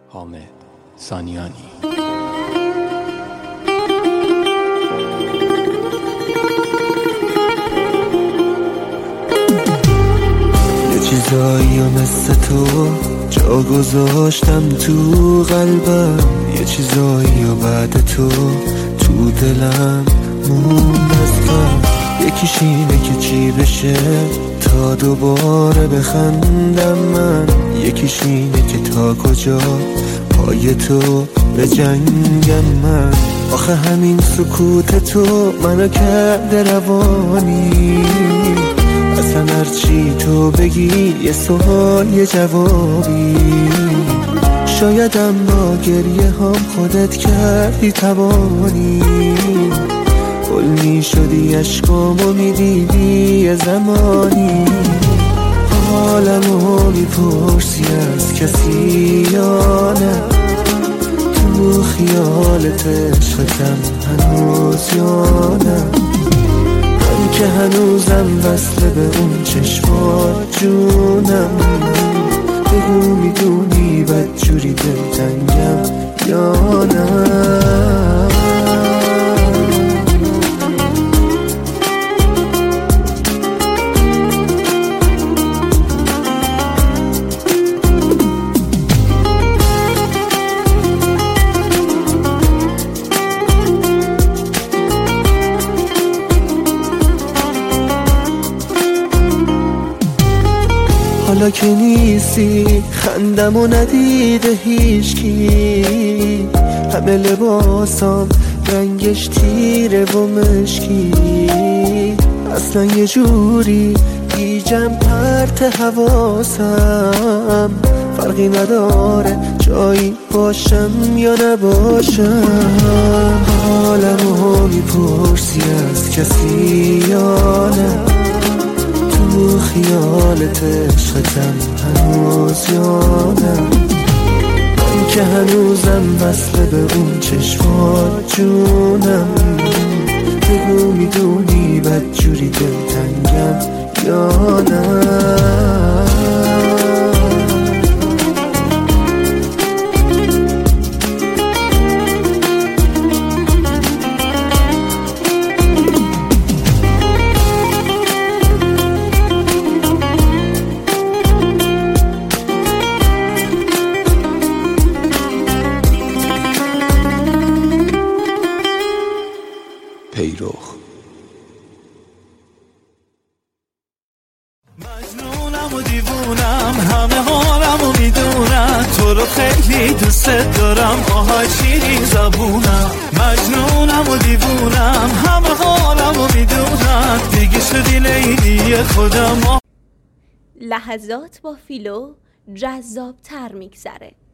حامد سانیانی. یه چیزایی مثل تو جا گذاشتم تو قلبم، یه چیزایی بعد تو دلم موند از غم. یکیش اینه که چی بشه تا دوباره بخندم من، یکیش اینه که تا کجا پای تو به جنگم من. آخه همین سکوت تو منو کرده روانی، اصلا هرچی تو بگی یه سوال یه جوابی. شایدم با گریه هم خودت کردی توانی، گل می شدی عشقامو می دیدی یه زمانی. حالمو می پرسی از کسی یا نه، تو خیالت عشقتم هنوز یا نه. من که هنوزم وصله به اون چشمات جونم، بگو میدونی بدجوری دلتنگم یا نه. حالا که نیستی خندمو ندیده هیچکی، همه لباسام رنگش تیره و مشکی. اصلا یه جوری گیجم پرت حواسم، فرقی نداره جایی باشم یا نباشم. حالمو میپرسی از کسی یا نه، تو خیالت عشقتم هنوز یا نه. من که هنوزم وصله به اون چشمات جونم، بگو میدونی بدجوری دلتنگم یا نه. مجنونم و دیوونم، همه حالمو میدونم، تو رو خیلی دوست دارم، آهای شیرین زبونم. مجنونم و دیوونم، همه حالمو میدونم، دیگه شدی لیلی خودم. لحظات با فیلو جذاب تر میگذره.